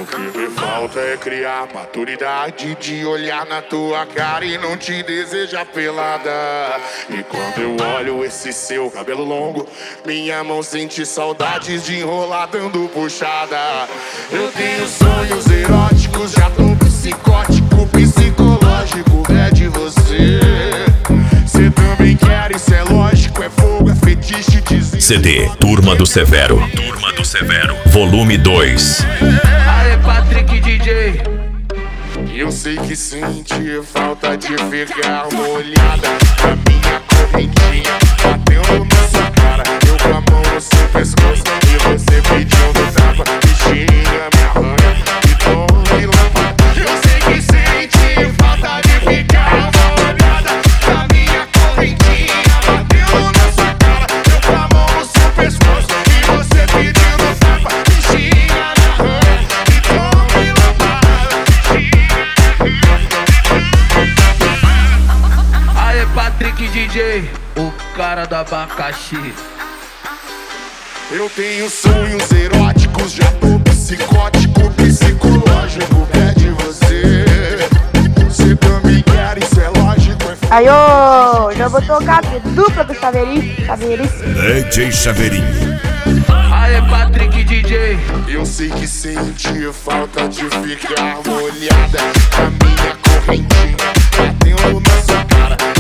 O que me falta é criar maturidade de olhar na tua cara e não te desejar pelada. E quando eu olho esse seu cabelo longo, minha mão sente saudades de enrolar dando puxada. Eu tenho sonhos eróticos, já tô psicótico, psicológico, é de você. Cê também quer, isso é lógico, é fogo, é fetiche, diz. CD Turma do Severo. Turma do Severo. Volume 2. Aê, Patrick DJ. Eu sei que senti falta de ficar molhada na minha correntinha, batendo na sua cara, eu com a mão no seu pescoço e você pedindo tapa, bichinha me arranha e tome lampada. Eu sei que senti falta de ficar molhada na minha correntinha, batendo na sua cara, eu com a mão no seu pescoço e você pedindo tapa, bichinha me arranha e tome lampada. Aê, Patrick DJ, o cara do abacaxi. Eu tenho sonhos eróticos, já tô psicótico, psicológico, é de você. Você também quer, isso é lógico, é Aí, ô, já vou tocar a dupla do Chaveirinho. DJ Chaveirinho. Aê, Patrick DJ. Eu sei que senti falta de ficar molhada na minha correntinha, batendo na sua cara.